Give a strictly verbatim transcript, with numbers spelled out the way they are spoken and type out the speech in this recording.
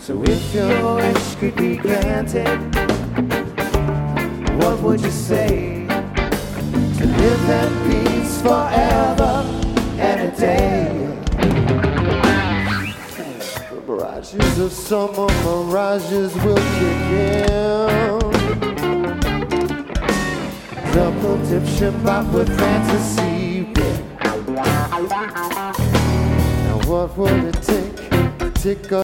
So if your wish could be granted, what would you say? To live in peace forever and a day. The mirages of summer, mirages will kick in. Double dipshit pop with fantasy bit. Now what would it take to tick